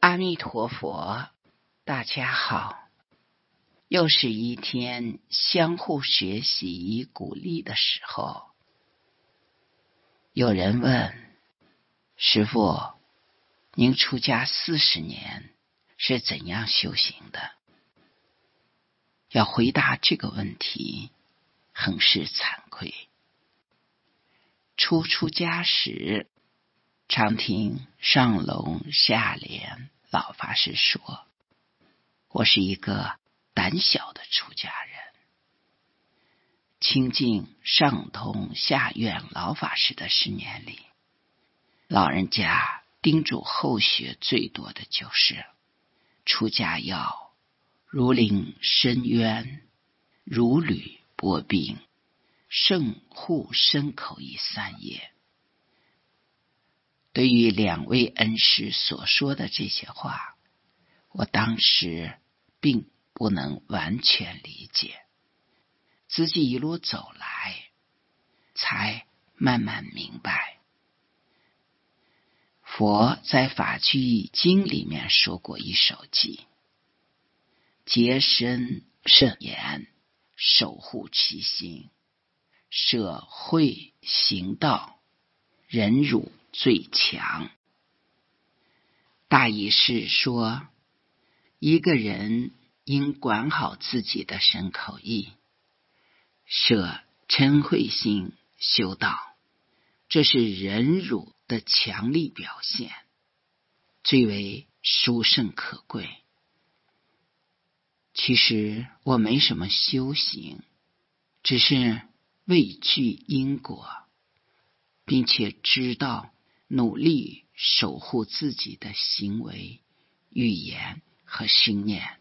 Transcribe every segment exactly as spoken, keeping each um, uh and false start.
阿弥陀佛，大家好，又是一天相互学习鼓励的时候。有人问，师父，您出家四十年是怎样修行的？要回答这个问题，很是惭愧。初出家时，常听上龙下莲老法师说，我是一个胆小的出家人。亲近上通下院老法师的十年里，老人家叮嘱后学最多的就是出家要如临深渊，如履薄冰，慎护身口意三业。对于两位恩师所说的这些话，我当时并不能完全理解，自己一路走来，才慢慢明白。佛在《法句义经》里面说过一首偈：洁身慎言，守护其心，舍慧行道，忍辱最强。大意是说，一个人应管好自己的身口意，舍嗔恚心修道，这是忍辱的强力表现，最为殊胜可贵。其实我没什么修行，只是畏惧因果，并且知道努力守护自己的行为、语言和心念。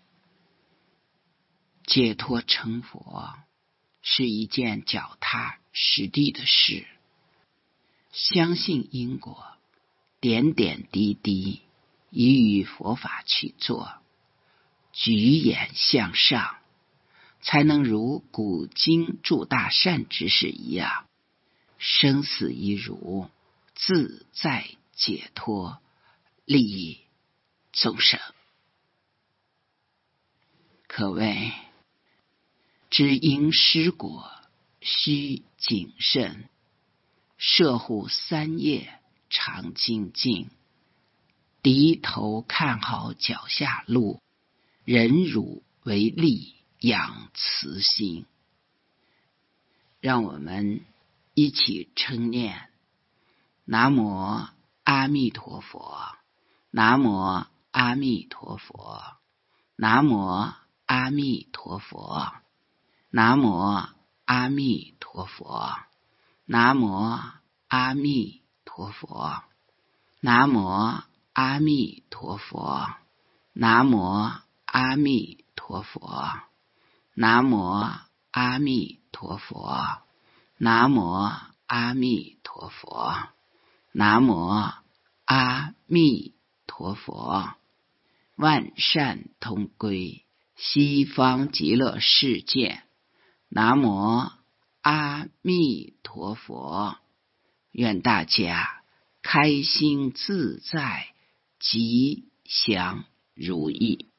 解脱成佛是一件脚踏实地的事，相信因果，点点滴滴依于佛法去做，举眼向上，才能如古今诸大善知识一样，生死一如，自在解脱，利益众生。可谓知因施果，须谨慎，摄护三业，常精进，低头看好脚下路，忍辱为力，养慈心。让我们一起称念：南无阿弥陀佛，南无阿弥陀佛，南无阿弥陀佛，南无阿弥陀佛，南无阿弥陀佛，南无阿弥陀佛，南无阿弥陀佛，南无阿弥陀佛，南无阿弥陀佛，南无阿弥陀佛。万善同归，西方极乐世界。南无阿弥陀佛。愿大家开心自在，吉祥如意。